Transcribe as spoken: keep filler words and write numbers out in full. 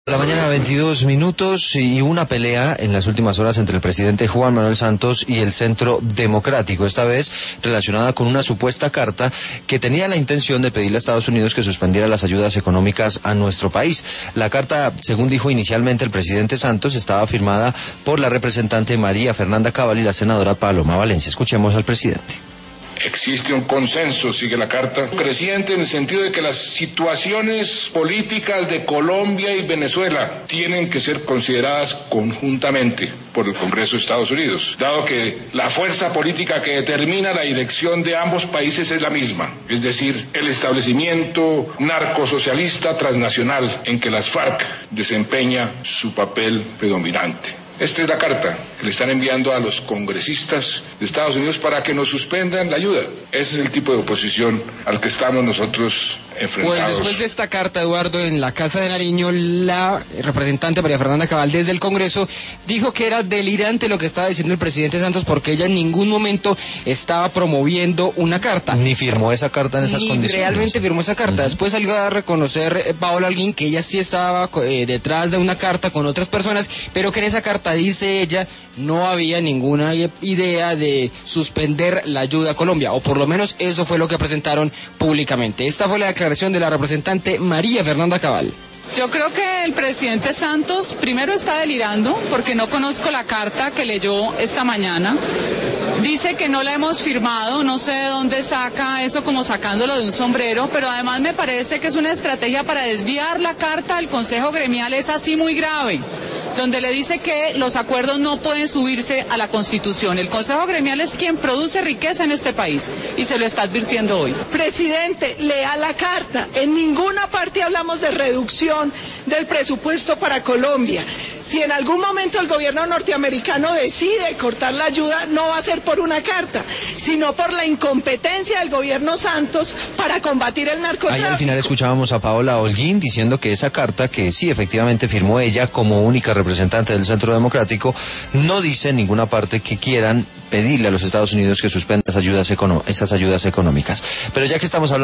La mañana, veintidós minutos, y una pelea en las últimas horas entre el presidente Juan Manuel Santos y el Centro Democrático, esta vez relacionada con una supuesta carta que tenía la intención de pedirle a Estados Unidos que suspendiera las ayudas económicas a nuestro país. La carta, según dijo inicialmente el presidente Santos, estaba firmada por la representante María Fernanda Cabal y la senadora Paloma Valencia. Escuchemos al presidente. Existe un consenso, sigue la carta, creciente en el sentido de que las situaciones políticas de Colombia y Venezuela tienen que ser consideradas conjuntamente por el Congreso de Estados Unidos, dado que la fuerza política que determina la dirección de ambos países es la misma, es decir, el establecimiento narcosocialista transnacional en que las FARC desempeña su papel predominante. Esta es la carta que le están enviando a los congresistas de Estados Unidos para que nos suspendan la ayuda. Ese es el tipo de oposición al que estamos nosotros enfrentados. Pues después de esta carta, Eduardo, en la Casa de Nariño, la representante María Fernanda Cabal desde el Congreso dijo que era delirante lo que estaba diciendo el presidente Santos porque ella en ningún momento estaba promoviendo una carta. Ni firmó esa carta en esas Ni condiciones. realmente firmó esa carta. Uh-huh. Después salió a reconocer eh, Paola Holguín que ella sí estaba eh, detrás de una carta con otras personas, pero que en esa carta, dice ella, no había ninguna idea de suspender la ayuda a Colombia, o por lo menos eso fue lo que presentaron públicamente. Esta fue la declaración de la representante María Fernanda Cabal. Yo creo que el presidente Santos primero está delirando porque no conozco la carta que leyó esta mañana. Dice que no la hemos firmado, no sé de dónde saca eso como sacándolo de un sombrero, pero además me parece que es una estrategia para desviar la carta del Consejo Gremial, es así muy grave, donde le dice que los acuerdos no pueden subirse a la Constitución. El Consejo Gremial es quien produce riqueza en este país y se lo está advirtiendo hoy. Presidente, lea la carta. En ninguna parte hablamos de reducción del presupuesto para Colombia. Si en algún momento el gobierno norteamericano decide cortar la ayuda, no va a ser por una carta, sino por la incompetencia del gobierno Santos para combatir el narcotráfico. Ahí al final escuchábamos a Paola Holguín diciendo que esa carta, que sí efectivamente firmó ella como única representante del Centro Democrático, no dice en ninguna parte que quieran pedirle a los Estados Unidos que suspenda esas ayudas, econo- esas ayudas económicas. Pero ya que estamos hablando